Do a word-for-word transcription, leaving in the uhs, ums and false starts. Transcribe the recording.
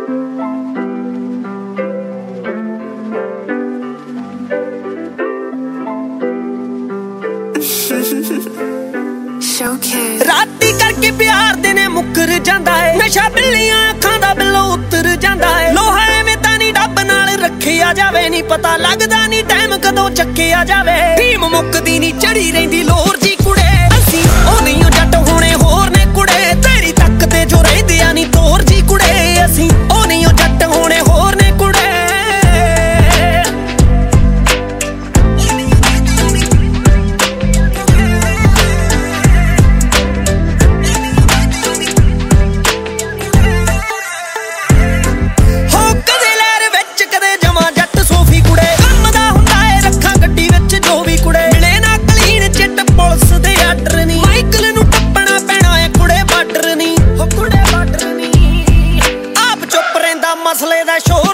राती करके प्यार दिने मुकर जांदा है, नशा बिल्लियां अखां दा बिल्लो उतर जांदा है। लोहा एवें तां नी डब नाल रखिया जावे, नी पता लगदा नी टाइम कदों चक्किया जावे। टीम मुकदी नी चढ़ी रहिंदी लोर जी कुड़े, असीं ओ नहीं ओ जट होणे होर ने कुड़े। तेरी तक ते जो रहिंदियां नी तोर जी कुड़े, असीं ओ नहीं ओ जट होणे होर ने कुड़े। मसले दा शो